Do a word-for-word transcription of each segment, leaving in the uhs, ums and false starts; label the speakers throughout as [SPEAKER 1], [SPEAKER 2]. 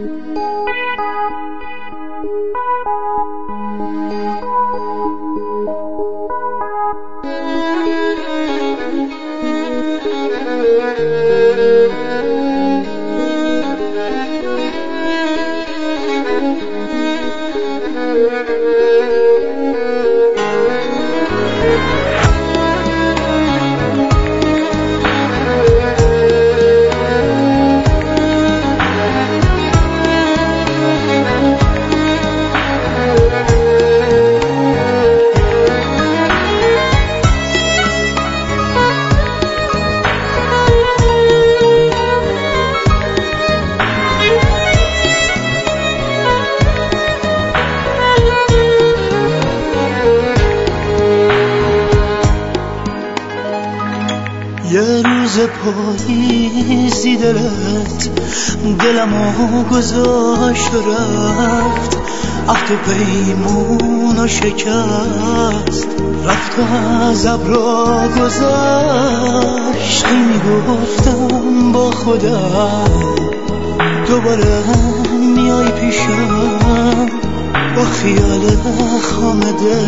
[SPEAKER 1] یه روز پاییزی دلت دلمو گذاشت و رفت، عهد و پیمونو شکست، رفت و از ابرا گذشت. میگفتم با خودم دوباره میای پیشم، با خیال خامده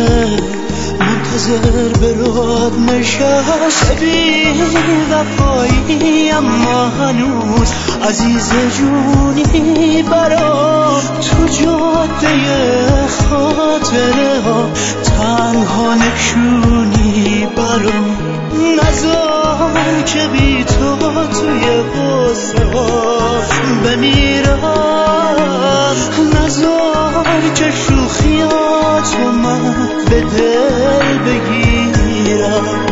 [SPEAKER 1] منتظر برات نشست. بی وفایی اما هنوز عزیز جونی برام، تو جاده خاطره ها تنها نشونی برام. نذار که بی تو توی غصه ها بمیرم، نذار که شوخیاتو من به دل بگیرم.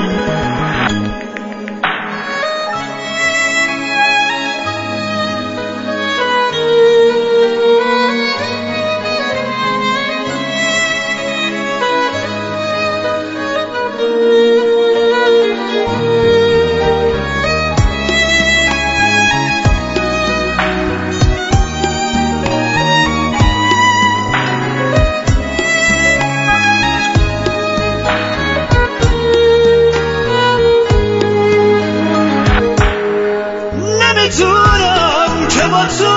[SPEAKER 1] نمیتونم که با تو